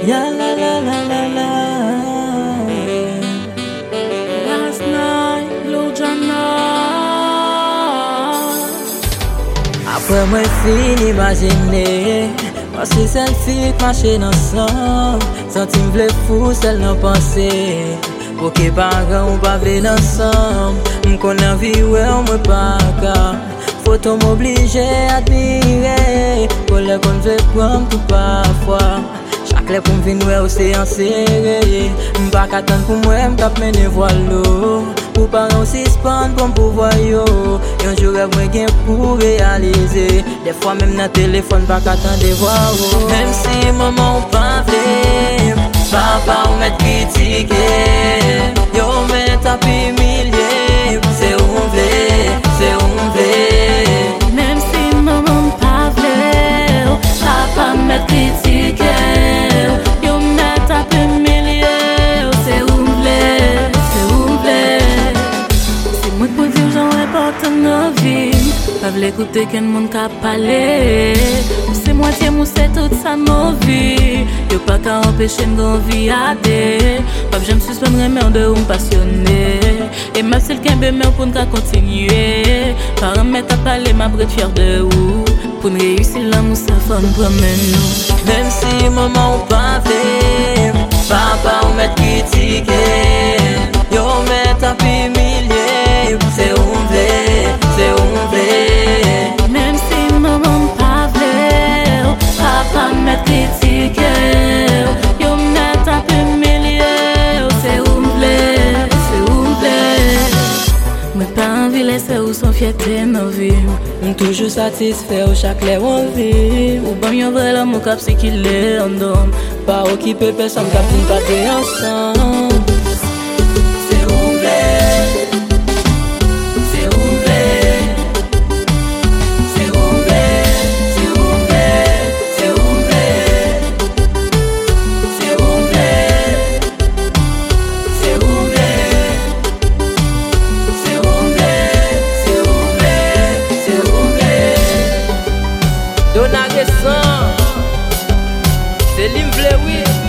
Ya la la la la la. Last night, Lujana. Après moi fin imaginer, moi c'est celle fille qui marche ensemble, senti me vle fou celle n'en penser. Pour que parents ou pas venir ensemble, m'connais vie ouais on me pas ka. Faut m'obliger à admirer, pour le qu'on veut prendre tout parfois. Chaque lè pour m'vin ouais océan serré, m'pas qu'attendre pour moi m'tap mener voile. Pour parents aussi suspendre pour pouvoir yo. Un jour rêve moi gain pour réaliser. Des fois même dans téléphone pas qu'attendre voir. Même si maman ou pas vle, papa ou m'être critiqué, yo m'être tapé millier. C'est où m'vle, c'est où m'vle. Même si maman pas vle, papa m'être critiqué, yo m'être tapé millier. C'est où m'vle, c'est où m'vle. C'est moi pour dire j'en important dans la vie. Pas vle écouter qu'un monde qu'a parlé. C'est moitié mou c'est toute sa vie. Yo pas qu'à empêcher m'gon vie à des. Pas j'aime suspendre mais de ou passionné. Et même si le kembe mais pour n'ka continuer. Par mettre à parler m'a brûle fier de ou. Pour réussir l'amour ça faut nous promener nous. Même si maman ou pas vle, papa ou m'être critiqué, yo m'être tapé millier. C'est où m'vle, c'est où m'vle. Même si maman pas vle, papa m'être critiqué, yo m'être tapé millier. C'est où m'vle, c'est où m'vle. Moi pas envie laisser ou son fierté dans vie. Toujours satisfait au chaque lè on vit. Ou bon yon vrai l'amour cap c'est qu'il est en dôme. Pas occupé personne cap nous parler ensemble. C'est où m'vle, c'est où m'vle, c'est où m'vle, c'est où m'vle, c'est où m'vle, c'est où m'vle, c'est où m'vle, c'est où m'vle, c'est où m'vle, c'est où m'vle. Dona Gesson, c'est l'imvle oui.